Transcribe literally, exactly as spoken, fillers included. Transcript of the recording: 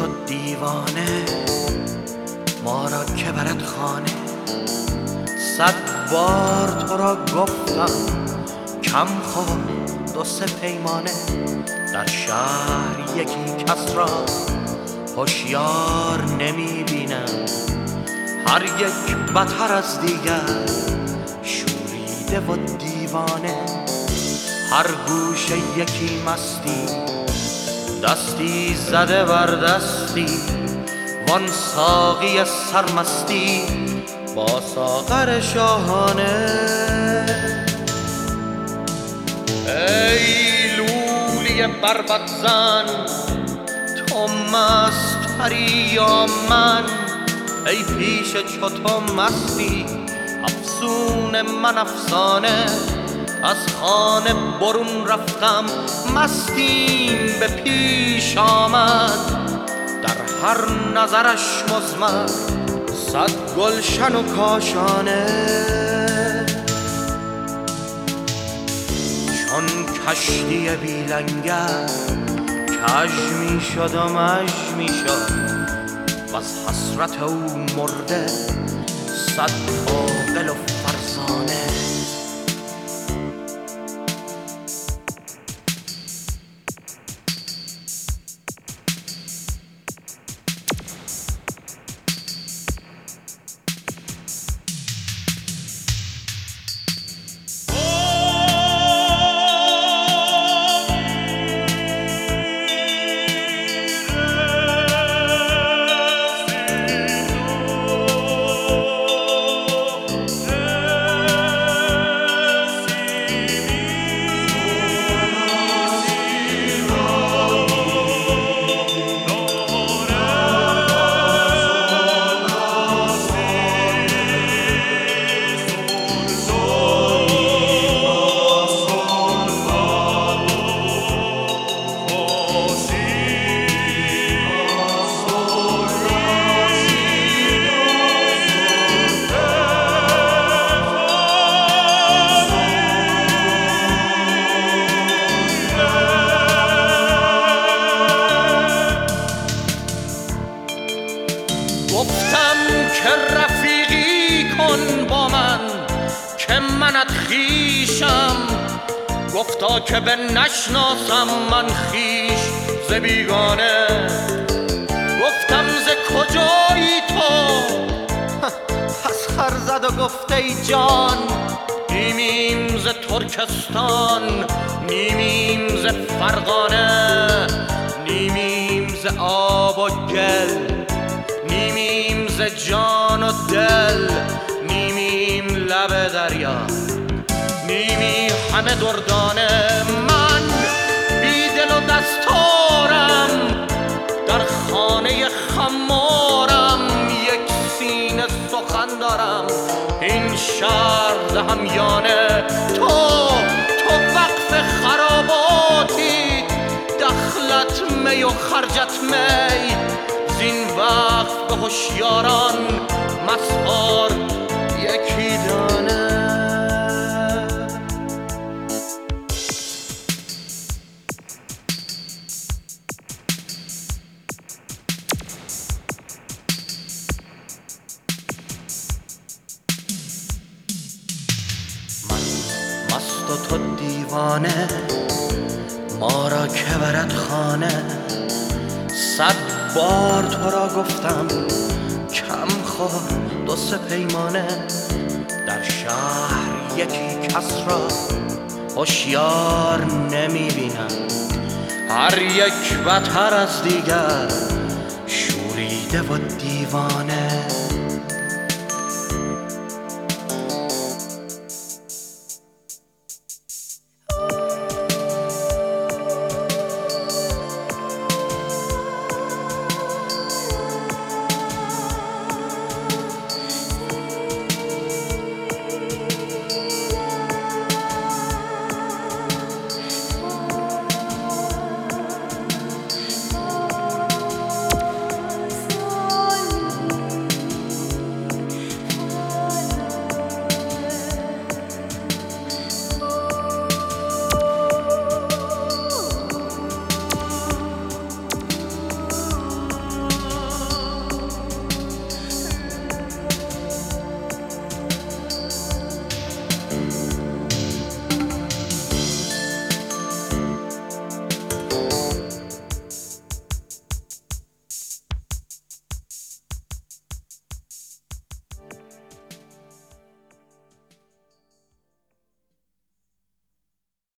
تو دیوانه ما را که برد خانه. صد بار تو را گفتم کم خور دو سه پیمانه. در شهر یکی کس را هوشیار نمی بینم، هر یک بتر از دیگر شوریده و دیوانه. هر گوشه یکی مستی، دستی زده بر دستی، وان ساقی سرمستی با ساغر شاهانه. ای لولی بربط زن تو مستری یا من، ای پیش چو تو مستی افسون من افسانه. از خانه برون رفتم مستیم به پیش آمد، در هر نظرش مزمر صد گلشن و کاشانه. چون کشتی بی لنگر کژ می شد و مژ می شد، و از حسرت او مرده صد عاقل و فرزانه. گفتم که رفیقی کن با من که منت خویشم، گفتا که به نشناسم من خویش ز بیگانه. گفتم ز کجایی تو؟ پس خر زد و گفت ای جان نیمیم ز ترکستان، نیمیم ز فرغانه، نیمیم ز آب و گل، نیمیم ز جان و دل، نیمیم لب دریا، نیمی همه دردانه. من بی دل و دستارم در خانه خمارم، یک سینه سخن دارم این شهر دهمیانه. تو تو وقف خراباتی، دخلت می و خرجت می، زین وقت به هوشیاران مسحار یکی دانه. من مست و تو دیوانه ما را که برد خانه. صد بار تو را گفتم کم خور دو سه پیمانه. در شهر یکی کس را هوشیار نمی بینم، هر یک بتر از دیگر شوریده و دیوانه.